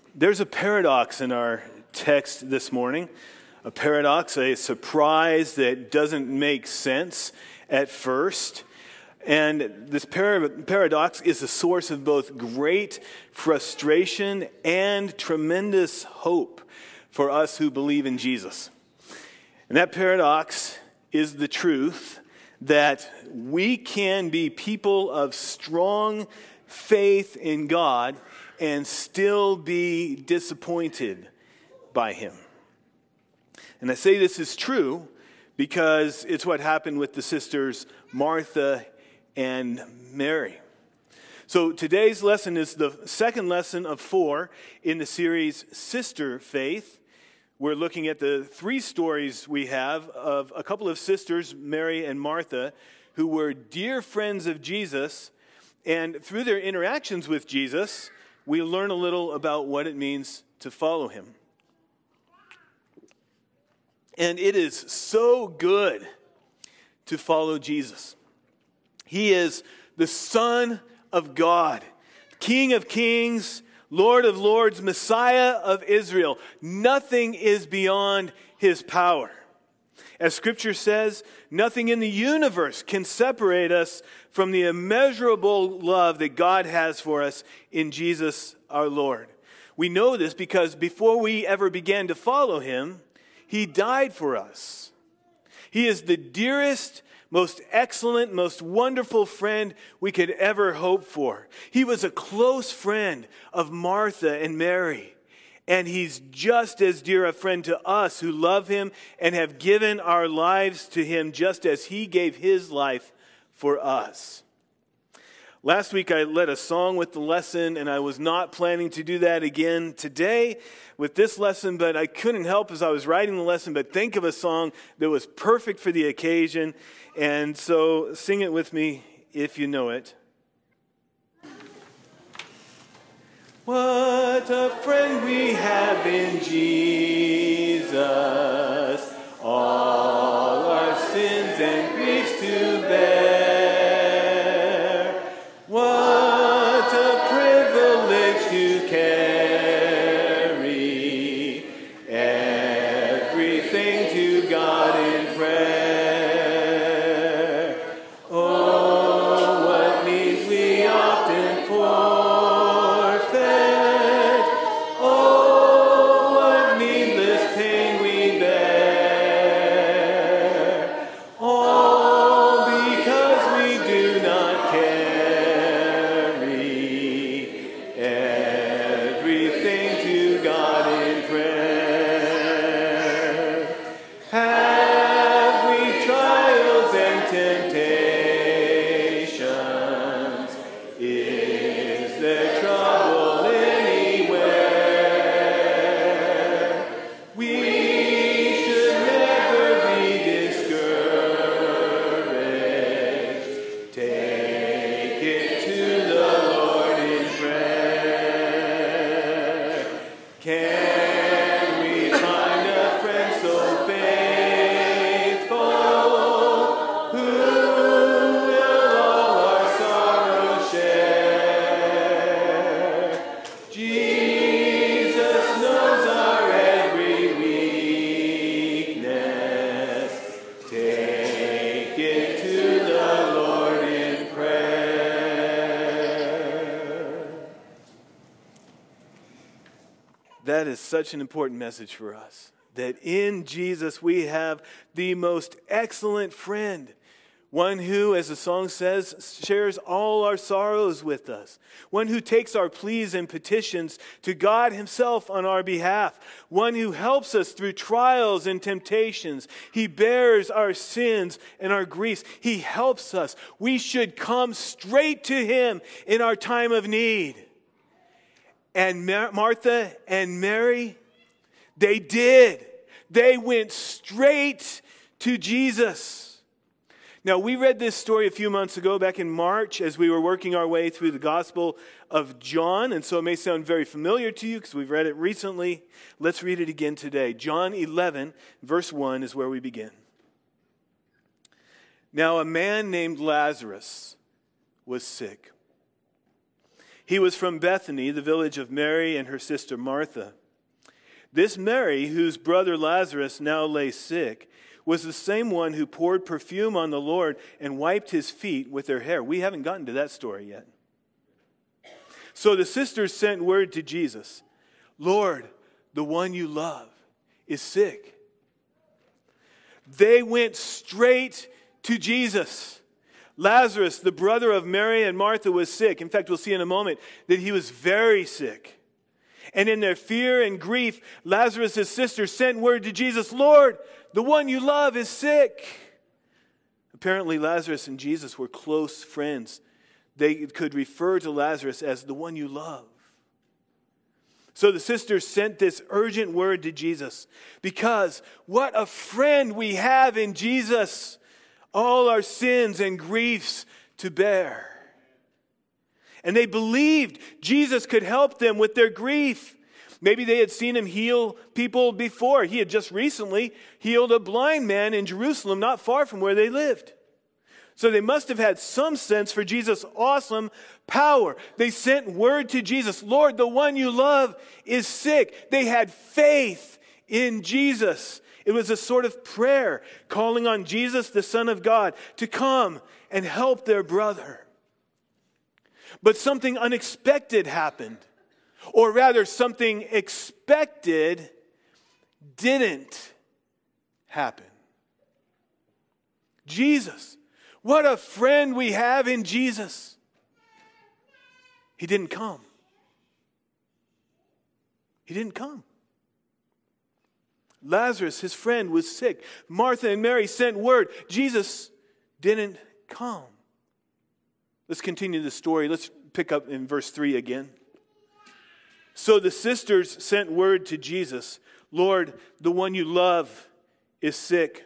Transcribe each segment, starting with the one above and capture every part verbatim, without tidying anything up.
There's a paradox in our text this morning, a paradox, a surprise that doesn't make sense at first. And this para- paradox is a source of both great frustration and tremendous hope for us who believe in Jesus. And that paradox is the truth that we can be people of strong faith in God and still be disappointed by Him. And I say this is true because it's what happened with the sisters Martha and Mary. So today's lesson is the second lesson of four in the series Sister Faith. We're looking at the three stories we have of a couple of sisters, Mary and Martha, who were dear friends of Jesus. And through their interactions with Jesus, we learn a little about what it means to follow Him. And it is so good to follow Jesus. He is the Son of God, King of kings, Lord of lords, Messiah of Israel. Nothing is beyond His power. As Scripture says, nothing in the universe can separate us from the immeasurable love that God has for us in Jesus our Lord. We know this because before we ever began to follow Him, He died for us. He is the dearest, most excellent, most wonderful friend we could ever hope for. He was a close friend of Martha and Mary. And He's just as dear a friend to us who love Him and have given our lives to Him just as He gave His life for us. Last week I led a song with the lesson, and I was not planning to do that again today with this lesson, but I couldn't help as I was writing the lesson but think of a song that was perfect for the occasion. And so sing it with me if you know it. What a friend we have in Jesus, all our sins and griefs to bear. What a privilege to carry everything to God in prayer. Oh, what needs we often forfeit. That is such an important message for us, that in Jesus we have the most excellent friend, one who, as the song says, shares all our sorrows with us, one who takes our pleas and petitions to God Himself on our behalf, one who helps us through trials and temptations. He bears our sins and our griefs. He helps us. We should come straight to Him in our time of need. And Mar- Martha and Mary, they did. They went straight to Jesus. Now, we read this story a few months ago, back in March, as we were working our way through the Gospel of John. And so it may sound very familiar to you because we've read it recently. Let's read it again today. John eleven, verse one is where we begin. Now, a man named Lazarus was sick. He was from Bethany, the village of Mary and her sister Martha. This Mary, whose brother Lazarus now lay sick, was the same one who poured perfume on the Lord and wiped his feet with her hair. We haven't gotten to that story yet. So the sisters sent word to Jesus, Lord, the one you love is sick. They went straight to Jesus. Lazarus, the brother of Mary and Martha, was sick. In fact, we'll see in a moment that he was very sick. And in their fear and grief, Lazarus' sister sent word to Jesus, Lord, the one you love is sick. Apparently, Lazarus and Jesus were close friends. They could refer to Lazarus as the one you love. So the sisters sent this urgent word to Jesus because what a friend we have in Jesus, all our sins and griefs to bear. And they believed Jesus could help them with their grief. Maybe they had seen him heal people before. He had just recently healed a blind man in Jerusalem, not far from where they lived. So they must have had some sense for Jesus' awesome power. They sent word to Jesus, Lord, the one you love is sick. They had faith in Jesus. It was a sort of prayer calling on Jesus, the Son of God, to come and help their brother. But something unexpected happened. Or rather, something expected didn't happen. Jesus. What a friend we have in Jesus. He didn't come. He didn't come. Lazarus, his friend, was sick. Martha and Mary sent word. Jesus didn't come. Let's continue the story. Let's pick up in verse three again. So the sisters sent word to Jesus, Lord, the one you love is sick.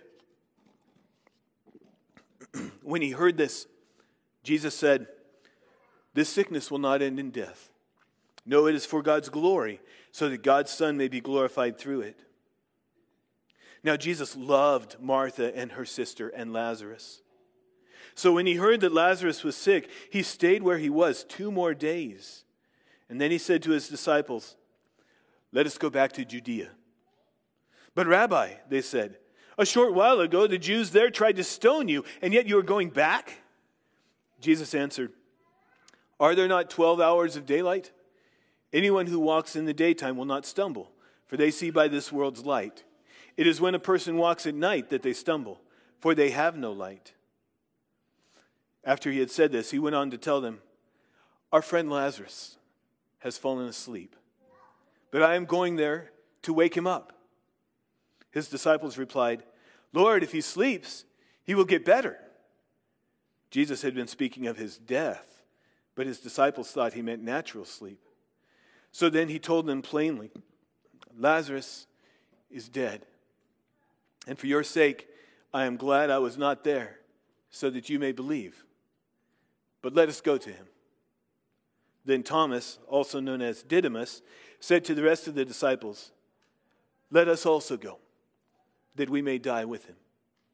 When he heard this, Jesus said, this sickness will not end in death. No, it is for God's glory, so that God's Son may be glorified through it. Now Jesus loved Martha and her sister and Lazarus. So when he heard that Lazarus was sick, he stayed where he was two more days. And then he said to his disciples, let us go back to Judea. But Rabbi, they said, a short while ago the Jews there tried to stone you, and yet you are going back? Jesus answered, are there not twelve hours of daylight? Anyone who walks in the daytime will not stumble, for they see by this world's light. It is when a person walks at night that they stumble, for they have no light. After he had said this, he went on to tell them, our friend Lazarus has fallen asleep, but I am going there to wake him up. His disciples replied, Lord, if he sleeps, he will get better. Jesus had been speaking of his death, but his disciples thought he meant natural sleep. So then he told them plainly, Lazarus is dead. And for your sake, I am glad I was not there, so that you may believe. But let us go to him. Then Thomas, also known as Didymus, said to the rest of the disciples, let us also go, that we may die with him.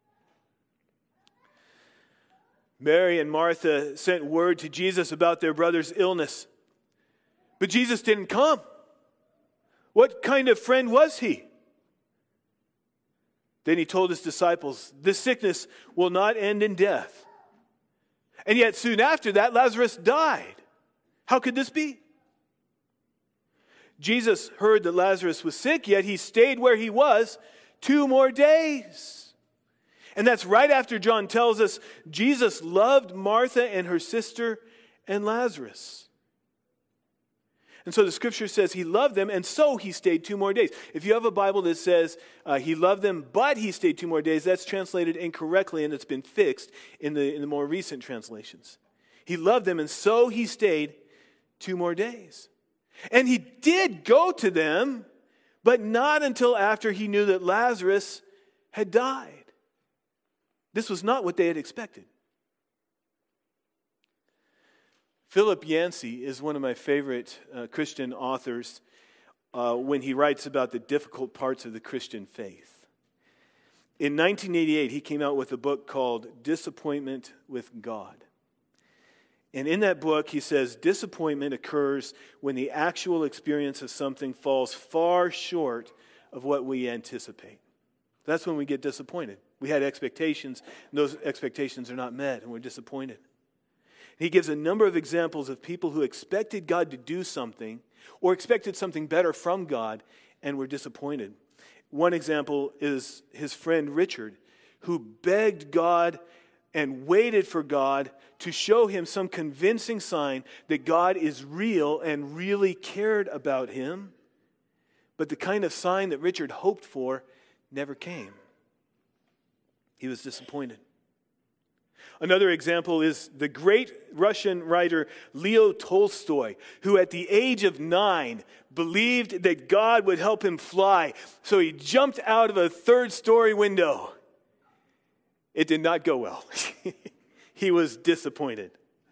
Mary and Martha sent word to Jesus about their brother's illness. But Jesus didn't come. What kind of friend was he? Then he told his disciples, this sickness will not end in death. And yet soon after that, Lazarus died. How could this be? Jesus heard that Lazarus was sick, yet he stayed where he was two more days. And that's right after John tells us Jesus loved Martha and her sister and Lazarus. And so the scripture says he loved them, and so he stayed two more days. If you have a Bible that says uh, he loved them, but he stayed two more days, that's translated incorrectly, and it's been fixed in the, in the more recent translations. He loved them, and so he stayed two more days. And he did go to them, but not until after he knew that Lazarus had died. This was not what they had expected. Philip Yancey is one of my favorite uh, Christian authors uh, when he writes about the difficult parts of the Christian faith. In nineteen eighty-eight, he came out with a book called Disappointment with God. And in that book, he says, disappointment occurs when the actual experience of something falls far short of what we anticipate. That's when we get disappointed. We had expectations, and those expectations are not met, and we're disappointed. He gives a number of examples of people who expected God to do something or expected something better from God and were disappointed. One example is his friend Richard, who begged God and waited for God to show him some convincing sign that God is real and really cared about him. But the kind of sign that Richard hoped for never came. He was disappointed. Another example is the great Russian writer Leo Tolstoy, who at the age of nine believed that God would help him fly. So he jumped out of a third-story window. It did not go well. He was disappointed.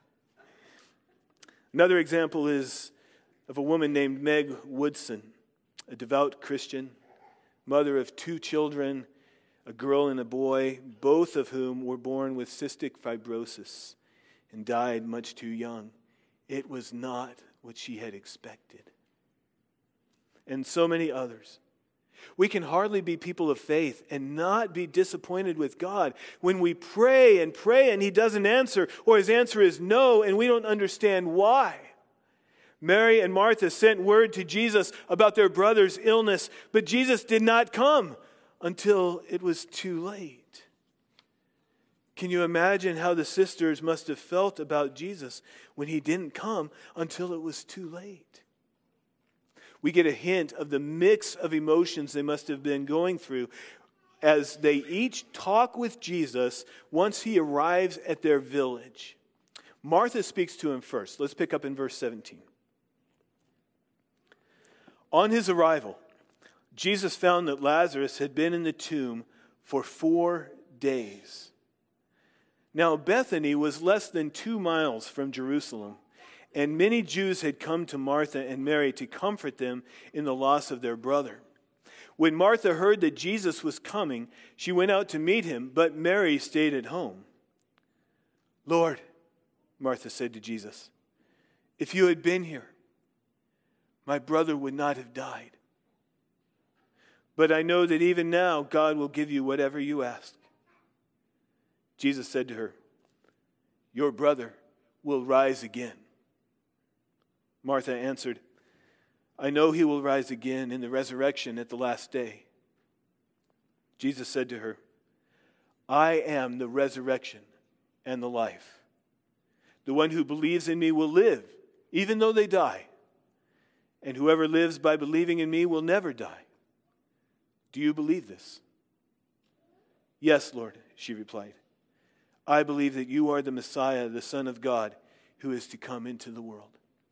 Another example is of a woman named Meg Woodson, a devout Christian, mother of two children, a girl and a boy, both of whom were born with cystic fibrosis and died much too young. It was not what she had expected. And so many others. We can hardly be people of faith and not be disappointed with God when we pray and pray and He doesn't answer, or His answer is no and we don't understand why. Mary and Martha sent word to Jesus about their brother's illness, but Jesus did not come until it was too late. Can you imagine how the sisters must have felt about Jesus when He didn't come until it was too late? We get a hint of the mix of emotions they must have been going through as they each talk with Jesus once He arrives at their village. Martha speaks to Him first. Let's pick up in verse seventeen. On His arrival, Jesus found that Lazarus had been in the tomb for four days. Now Bethany was less than two miles from Jerusalem, and many Jews had come to Martha and Mary to comfort them in the loss of their brother. When Martha heard that Jesus was coming, she went out to meet Him, but Mary stayed at home. "Lord," Martha said to Jesus, "if you had been here, my brother would not have died. But I know that even now God will give you whatever you ask." Jesus said to her, "Your brother will rise again." Martha answered, "I know he will rise again in the resurrection at the last day." Jesus said to her, "I am the resurrection and the life. The one who believes in me will live, even though they die. And whoever lives by believing in me will never die. Do you believe this?" "Yes, Lord," she replied. "I believe that you are the Messiah, the Son of God, who is to come into the world."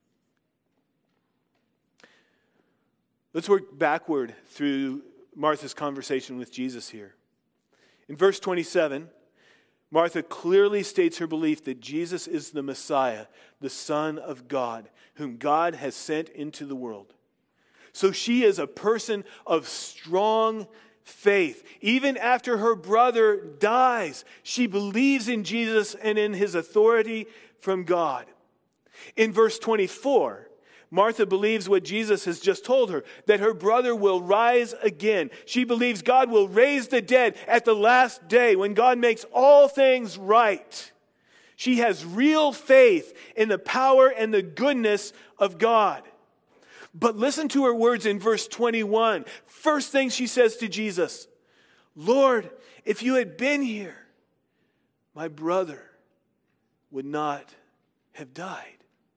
Let's work backward through Martha's conversation with Jesus here. In verse twenty-seven, Martha clearly states her belief that Jesus is the Messiah, the Son of God, whom God has sent into the world. So she is a person of strong faith. Even after her brother dies, she believes in Jesus and in His authority from God. In verse twenty-four, Martha believes what Jesus has just told her, that her brother will rise again. She believes God will raise the dead at the last day when God makes all things right. She has real faith in the power and the goodness of God. But listen to her words in verse twenty-one. First thing she says to Jesus, "Lord, if you had been here, my brother would not have died."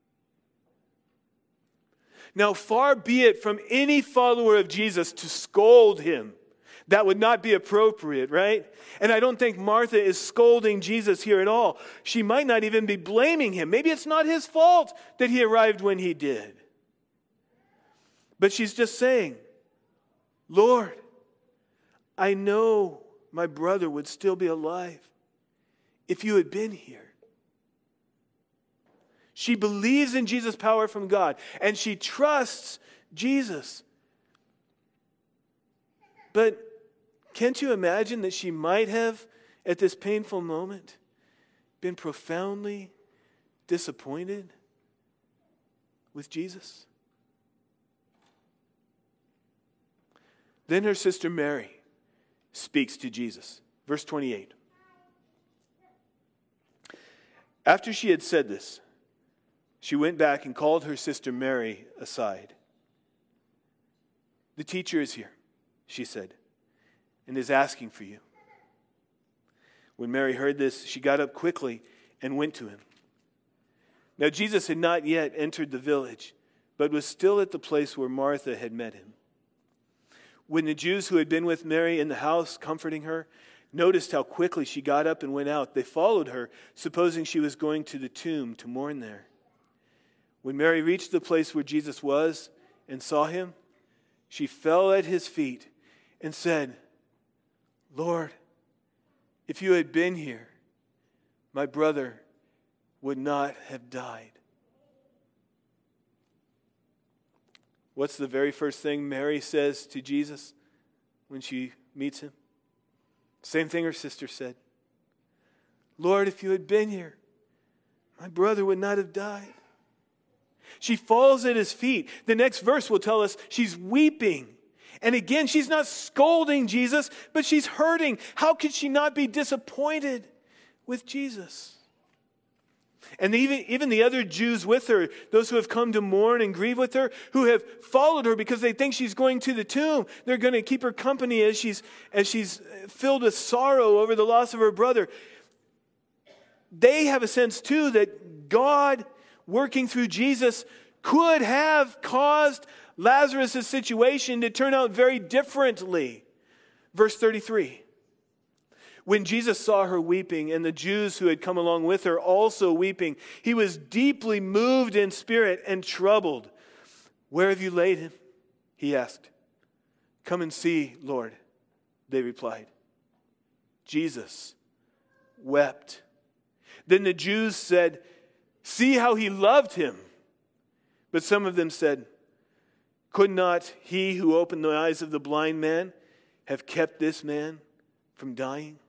Now, far be it from any follower of Jesus to scold him. That would not be appropriate, right? And I don't think Martha is scolding Jesus here at all. She might not even be blaming him. Maybe it's not his fault that he arrived when he did. But she's just saying, "Lord, I know my brother would still be alive if you had been here." She believes in Jesus' power from God, and she trusts Jesus. But can't you imagine that she might have, at this painful moment, been profoundly disappointed with Jesus? Then her sister Mary speaks to Jesus. Verse twenty-eight. After she had said this, she went back and called her sister Mary aside. "The teacher is here," she said, "and is asking for you." When Mary heard this, she got up quickly and went to him. Now Jesus had not yet entered the village, but was still at the place where Martha had met him. When the Jews who had been with Mary in the house, comforting her, noticed how quickly she got up and went out, they followed her, supposing she was going to the tomb to mourn there. When Mary reached the place where Jesus was and saw him, she fell at his feet and said, "Lord, if you had been here, my brother would not have died." What's the very first thing Mary says to Jesus when she meets him? Same thing her sister said. "Lord, if you had been here, my brother would not have died." She falls at his feet. The next verse will tell us she's weeping. And again, she's not scolding Jesus, but she's hurting. How could she not be disappointed with Jesus? And even, even the other Jews with her, those who have come to mourn and grieve with her, who have followed her because they think she's going to the tomb, they're going to keep her company as she's, as she's filled with sorrow over the loss of her brother. They have a sense too that God, working through Jesus, could have caused Lazarus' situation to turn out very differently. Verse thirty-three. When Jesus saw her weeping, and the Jews who had come along with her also weeping, he was deeply moved in spirit and troubled. "Where have you laid him?" he asked. "Come and see, Lord," they replied. Jesus wept. Then the Jews said, "See how he loved him." But some of them said, "Could not he who opened the eyes of the blind man have kept this man from dying?"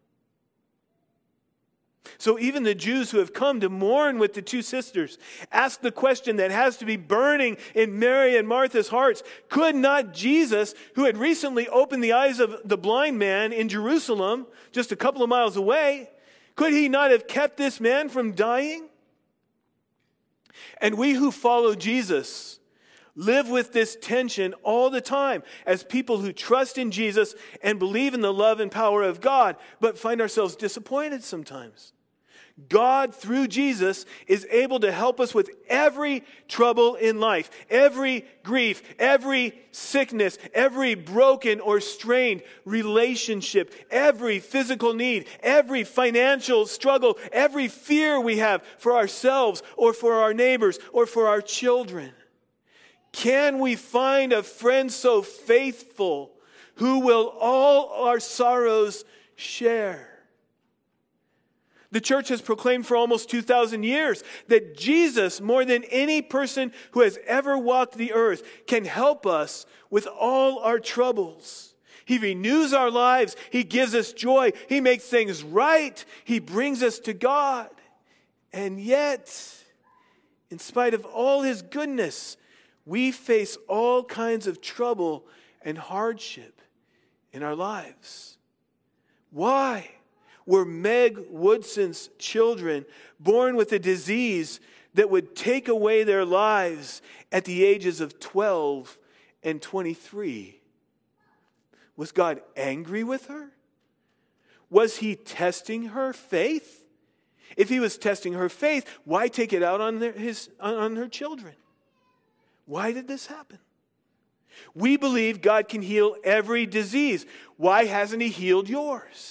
So even the Jews who have come to mourn with the two sisters ask the question that has to be burning in Mary and Martha's hearts. Could not Jesus, who had recently opened the eyes of the blind man in Jerusalem, just a couple of miles away, could he not have kept this man from dying? And we who follow Jesus live with this tension all the time as people who trust in Jesus and believe in the love and power of God, but find ourselves disappointed sometimes. God, through Jesus, is able to help us with every trouble in life, every grief, every sickness, every broken or strained relationship, every physical need, every financial struggle, every fear we have for ourselves or for our neighbors or for our children. Can we find a friend so faithful who will all our sorrows share? The church has proclaimed for almost two thousand years that Jesus, more than any person who has ever walked the earth, can help us with all our troubles. He renews our lives. He gives us joy. He makes things right. He brings us to God. And yet, in spite of all His goodness, we face all kinds of trouble and hardship in our lives. Why? Were Meg Woodson's children born with a disease that would take away their lives at the ages of twelve and twenty-three? Was God angry with her? Was He testing her faith? If He was testing her faith, why take it out on, their, his, on her children? Why did this happen? We believe God can heal every disease. Why hasn't He healed yours?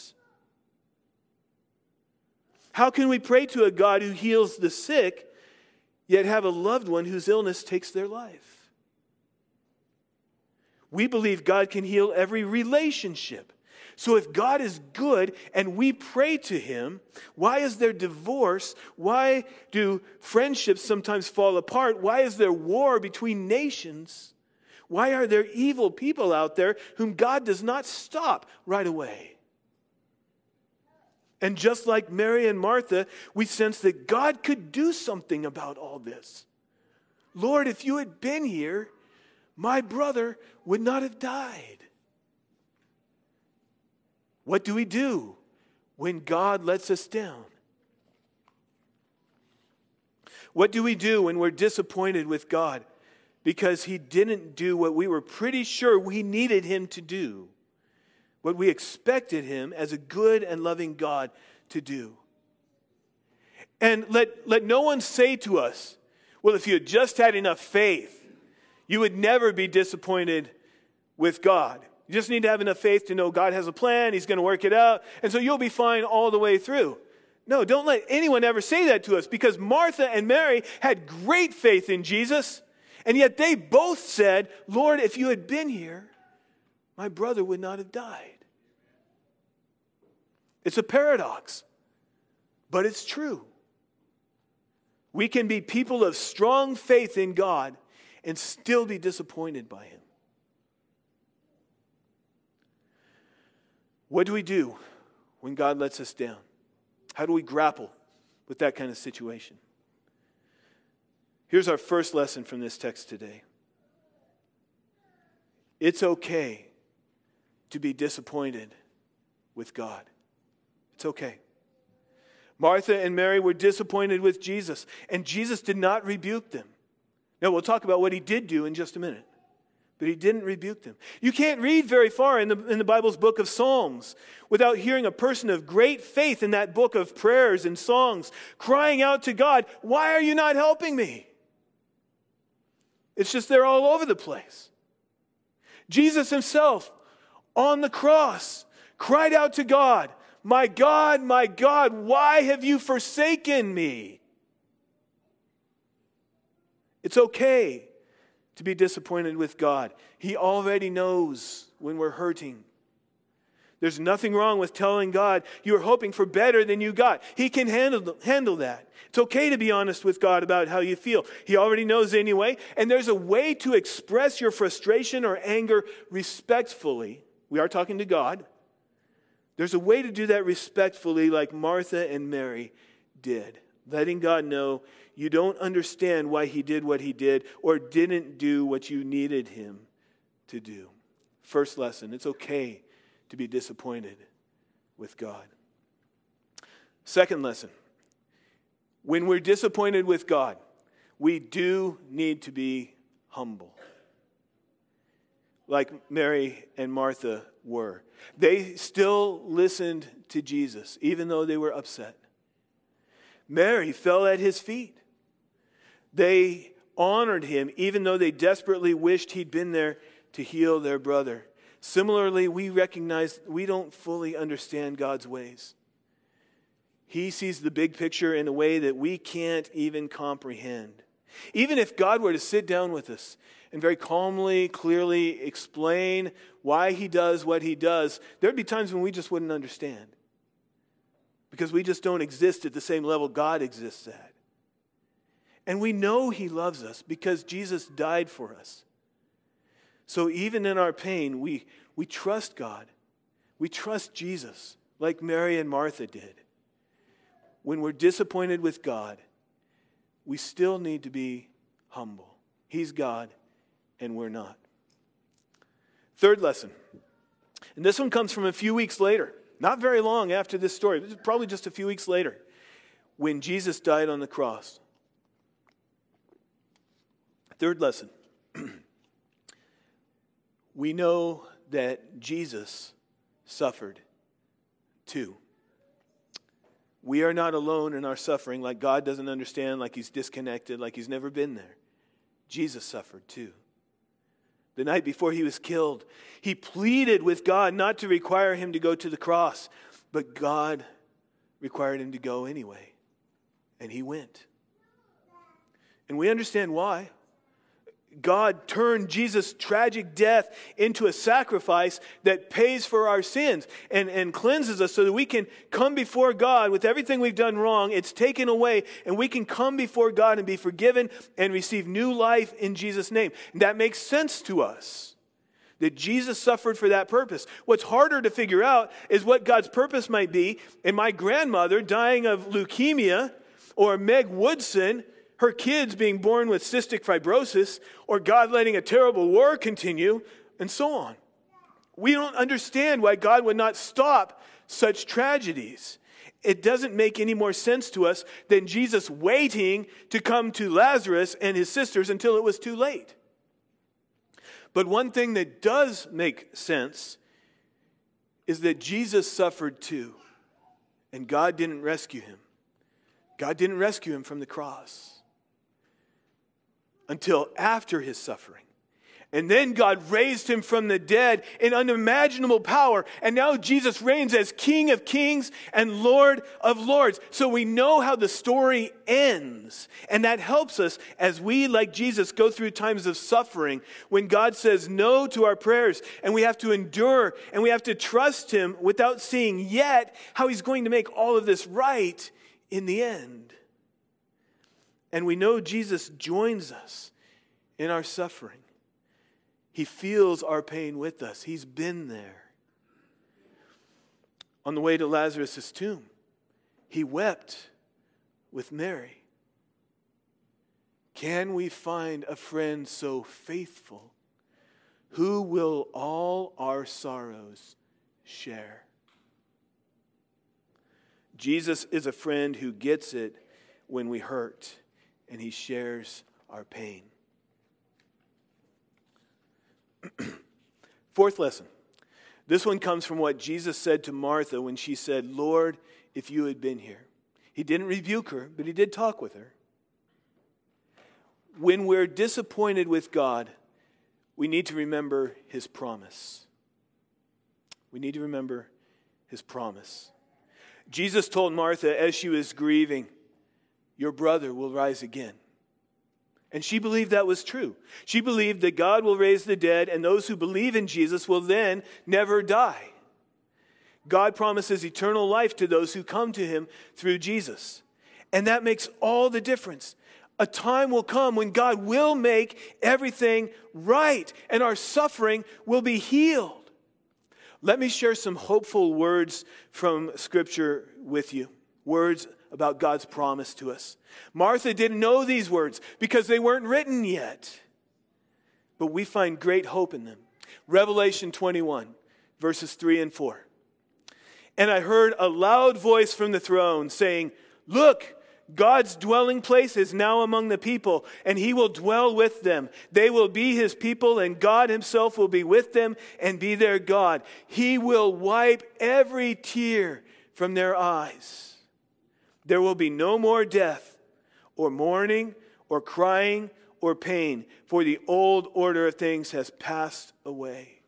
How can we pray to a God who heals the sick, yet have a loved one whose illness takes their life? We believe God can heal every relationship. So if God is good and we pray to Him, why is there divorce? Why do friendships sometimes fall apart? Why is there war between nations? Why are there evil people out there whom God does not stop right away? And just like Mary and Martha, we sense that God could do something about all this. Lord, if you had been here, my brother would not have died. What do we do when God lets us down? What do we do when we're disappointed with God because he didn't do what we were pretty sure we needed him to do? What we expected him as a good and loving God to do. And let, let no one say to us, well, if you had just had enough faith, you would never be disappointed with God. You just need to have enough faith to know God has a plan, he's going to work it out, and so you'll be fine all the way through. No, don't let anyone ever say that to us, because Martha and Mary had great faith in Jesus, and yet they both said, Lord, if you had been here, my brother would not have died. It's a paradox, but it's true. We can be people of strong faith in God and still be disappointed by him. What do we do when God lets us down? How do we grapple with that kind of situation? Here's our first lesson from this text today. It's okay to be disappointed with God. It's okay. Martha and Mary were disappointed with Jesus, and Jesus did not rebuke them. Now, we'll talk about what he did do in just a minute, but he didn't rebuke them. You can't read very far in the, in the Bible's book of Psalms without hearing a person of great faith in that book of prayers and songs crying out to God, why are you not helping me? It's just they're all over the place. Jesus himself on the cross cried out to God, my God, my God, why have you forsaken me? It's okay to be disappointed with God. He already knows when we're hurting. There's nothing wrong with telling God you're hoping for better than you got. He can handle, handle that. It's okay to be honest with God about how you feel. He already knows anyway. And there's a way to express your frustration or anger respectfully. We are talking to God. There's a way to do that respectfully like Martha and Mary did. Letting God know you don't understand why he did what he did or didn't do what you needed him to do. First lesson, it's okay to be disappointed with God. Second lesson, when we're disappointed with God, we do need to be humble. Like Mary and Martha were. They still listened to Jesus, even though they were upset. Mary fell at his feet. They honored him, even though they desperately wished he'd been there to heal their brother. Similarly, we recognize we don't fully understand God's ways. He sees the big picture in a way that we can't even comprehend. Even if God were to sit down with us and very calmly, clearly explain why he does what he does, there'd be times when we just wouldn't understand. Because we just don't exist at the same level God exists at. And we know he loves us because Jesus died for us. So even in our pain, we, we trust God. We trust Jesus like Mary and Martha did. When we're disappointed with God, we still need to be humble. He's God and we're not. Third lesson. And this one comes from a few weeks later. Not very long after this story. Probably just a few weeks later. When Jesus died on the cross. Third lesson. We know that Jesus suffered too. We are not alone in our suffering, like God doesn't understand, like he's disconnected, like he's never been there. Jesus suffered too. The night before he was killed, he pleaded with God not to require him to go to the cross, but God required him to go anyway. And he went. And we understand why. God turned Jesus' tragic death into a sacrifice that pays for our sins and, and cleanses us so that we can come before God with everything we've done wrong. It's taken away and we can come before God and be forgiven and receive new life in Jesus' name. And that makes sense to us. That Jesus suffered for that purpose. What's harder to figure out is what God's purpose might be in my grandmother dying of leukemia, or Meg Woodson, her kids being born with cystic fibrosis, or God letting a terrible war continue, and so on. We don't understand why God would not stop such tragedies. It doesn't make any more sense to us than Jesus waiting to come to Lazarus and his sisters until it was too late. But one thing that does make sense is that Jesus suffered too, and God didn't rescue him. God didn't rescue him from the cross until after his suffering. And then God raised him from the dead in unimaginable power. And now Jesus reigns as King of Kings and Lord of Lords. So we know how the story ends. And that helps us as we, like Jesus, go through times of suffering. When God says no to our prayers and we have to endure and we have to trust him without seeing yet how he's going to make all of this right in the end. And we know Jesus joins us in our suffering. He feels our pain with us. He's been there. On the way to Lazarus' tomb, he wept with Mary. Can we find a friend so faithful who will all our sorrows share? Jesus is a friend who gets it when we hurt, and he shares our pain. Fourth lesson. This one comes from what Jesus said to Martha when she said, "Lord, if you had been here." He didn't rebuke her, but he did talk with her. When we're disappointed with God, we need to remember his promise. We need to remember his promise. Jesus told Martha as she was grieving, "Your brother will rise again." And she believed that was true. She believed that God will raise the dead, and those who believe in Jesus will then never die. God promises eternal life to those who come to him through Jesus. And that makes all the difference. A time will come when God will make everything right, and our suffering will be healed. Let me share some hopeful words from Scripture with you. Words about God's promise to us. Martha didn't know these words because they weren't written yet. But we find great hope in them. Revelation twenty-one, verses three and four. And I heard a loud voice from the throne saying, "Look, God's dwelling place is now among the people, and he will dwell with them. They will be his people, and God himself will be with them and be their God. He will wipe every tear from their eyes. There will be no more death, or mourning, or crying, or pain, for the old order of things has passed away."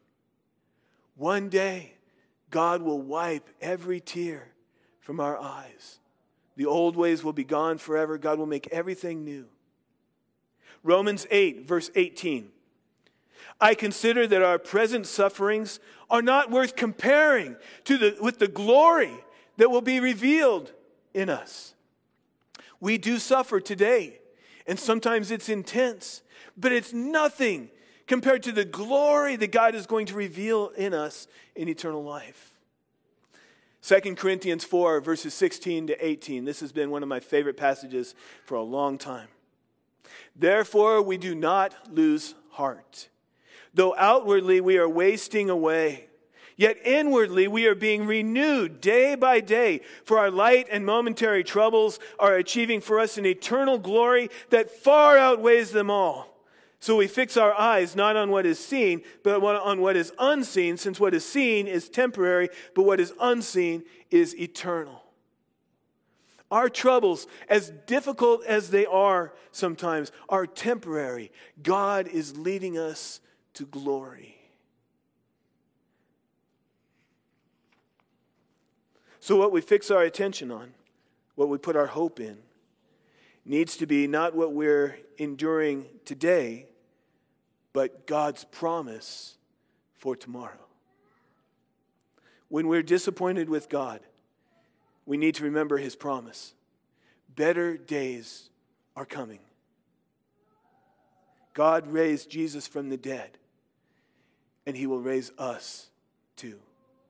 One day, God will wipe every tear from our eyes. The old ways will be gone forever. God will make everything new. Romans eight, verse eighteen. I consider that our present sufferings are not worth comparing to the, with the glory that will be revealed in us. We do suffer today, and sometimes it's intense, but it's nothing compared to the glory that God is going to reveal in us in eternal life. Second Corinthians four, verses sixteen to eighteen. This has been one of my favorite passages for a long time. Therefore, we do not lose heart. Though outwardly we are wasting away, yet inwardly we are being renewed day by day, for our light and momentary troubles are achieving for us an eternal glory that far outweighs them all. So we fix our eyes not on what is seen, but on what is unseen, since what is seen is temporary, but what is unseen is eternal. Our troubles, as difficult as they are sometimes, are temporary. God is leading us to glory. So what we fix our attention on, what we put our hope in, needs to be not what we're enduring today, but God's promise for tomorrow. When we're disappointed with God, we need to remember his promise. Better days are coming. God raised Jesus from the dead. and he will raise us too.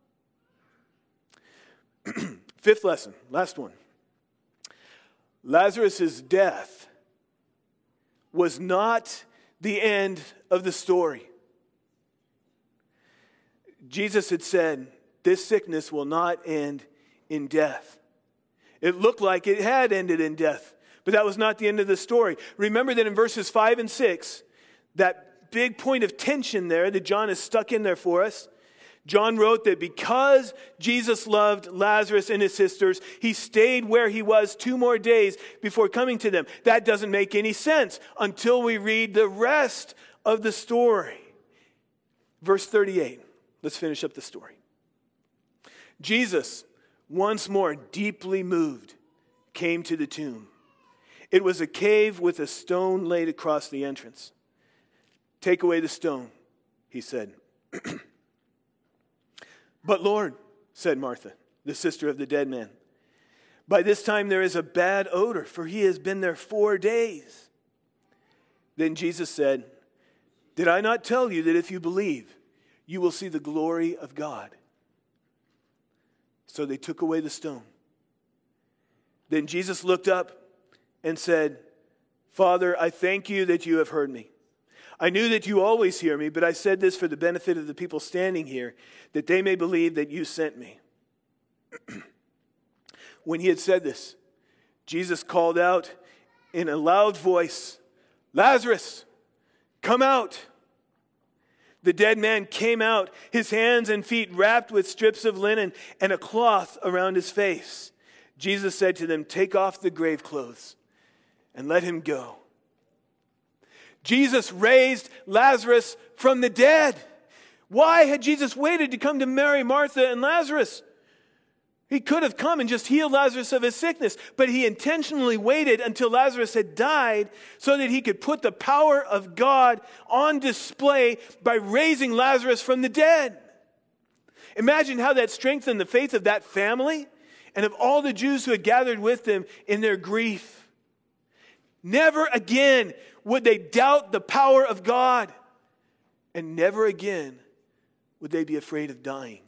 Fifth lesson, last one. Lazarus' death was not the end of the story. Jesus had said, this sickness will not end in death. It looked like it had ended in death, but that was not the end of the story. Remember that in verses five and six, that big point of tension there that John has stuck in there for us, John wrote that because Jesus loved Lazarus and his sisters, he stayed where he was two more days before coming to them. That doesn't make any sense until we read the rest of the story. Verse thirty-eight. Let's finish up the story. Jesus, once more deeply moved, came to the tomb. It was a cave with a stone laid across the entrance. Take away the stone, he said. But Lord, said Martha, the sister of the dead man, by this time there is a bad odor, for he has been there four days. Then Jesus said, did I not tell you that if you believe, you will see the glory of God? So they took away the stone. Then Jesus looked up and said, Father, I thank you that you have heard me. I knew that you always hear me, but I said this for the benefit of the people standing here, that they may believe that you sent me. When he had said this, Jesus called out in a loud voice, Lazarus, come out. The dead man came out, his hands and feet wrapped with strips of linen and a cloth around his face. Jesus said to them, take off the grave clothes and let him go. Jesus raised Lazarus from the dead. Why had Jesus waited to come to Mary, Martha, and Lazarus? He could have come and just healed Lazarus of his sickness, but he intentionally waited until Lazarus had died so that he could put the power of God on display by raising Lazarus from the dead. Imagine how that strengthened the faith of that family and of all the Jews who had gathered with them in their grief. Never again would they doubt the power of God, and never again would they be afraid of dying.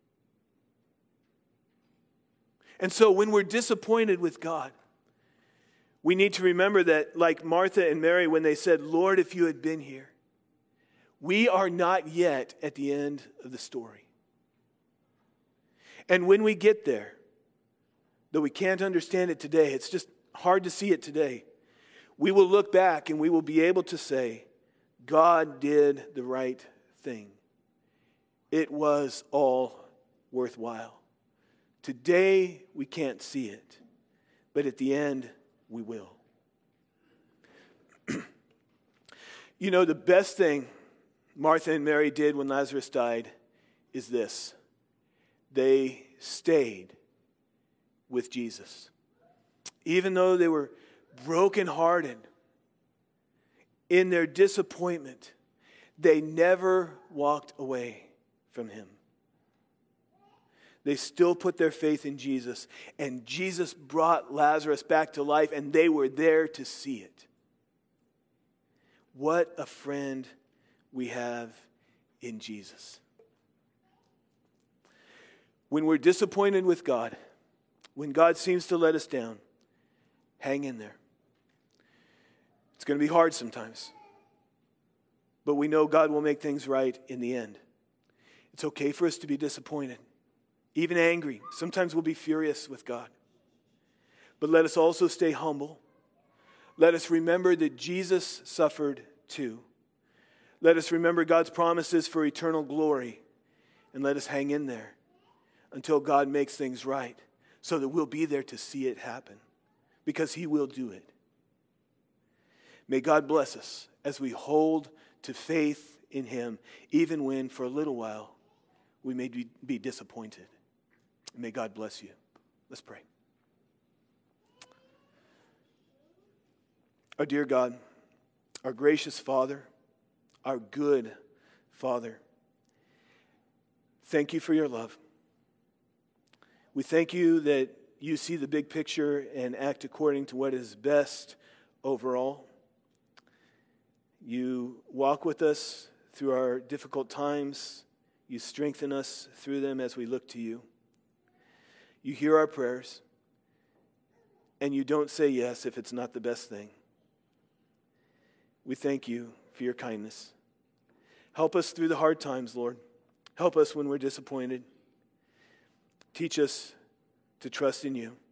And so when we're disappointed with God, we need to remember that, like Martha and Mary, when they said, Lord, if you had been here, we are not yet at the end of the story. And when we get there, though we can't understand it today, it's just hard to see it today, we will look back and we will be able to say, God did the right thing. It was all worthwhile. Today, we can't see it, but at the end, we will. You know, the best thing Martha and Mary did when Lazarus died is this. They stayed with Jesus. Even though they were brokenhearted in their disappointment, they never walked away from him. They still put their faith in Jesus, and Jesus brought Lazarus back to life, and they were there to see it. What a friend we have in Jesus. When we're disappointed with God, when God seems to let us down, hang in there. It's going to be hard sometimes, but we know God will make things right in the end. It's okay for us to be disappointed. Even angry. Sometimes we'll be furious with God. But let us also stay humble. Let us remember that Jesus suffered too. Let us remember God's promises for eternal glory. And let us hang in there until God makes things right, so that we'll be there to see it happen, because he will do it. May God bless us as we hold to faith in him, even when for a little while we may be disappointed. May God bless you. Let's pray. Our dear God, our gracious Father, our good Father, thank you for your love. We thank you that you see the big picture and act according to what is best overall. You walk with us through our difficult times. You strengthen us through them as we look to you. You hear our prayers, and you don't say yes if it's not the best thing. We thank you for your kindness. Help us through the hard times, Lord. Help us when we're disappointed. Teach us to trust in you.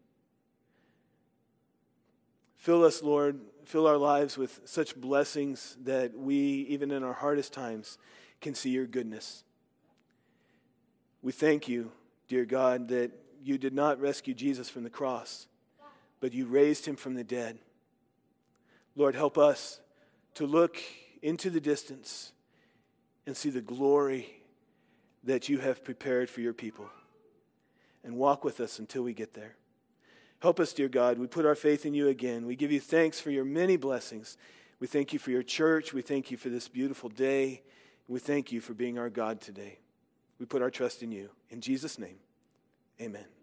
Fill us, Lord, fill our lives with such blessings that we, even in our hardest times, can see your goodness. We thank you, dear God, that you did not rescue Jesus from the cross, but you raised him from the dead. Lord, help us to look into the distance and see the glory that you have prepared for your people, and walk with us until we get there. Help us, dear God. We put our faith in you again. We give you thanks for your many blessings. We thank you for your church. We thank you for this beautiful day. We thank you for being our God today. We put our trust in you. In Jesus' name, amen.